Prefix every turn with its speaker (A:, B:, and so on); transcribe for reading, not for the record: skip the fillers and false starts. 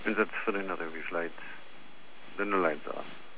A: And that's for another reflight. The no lights off.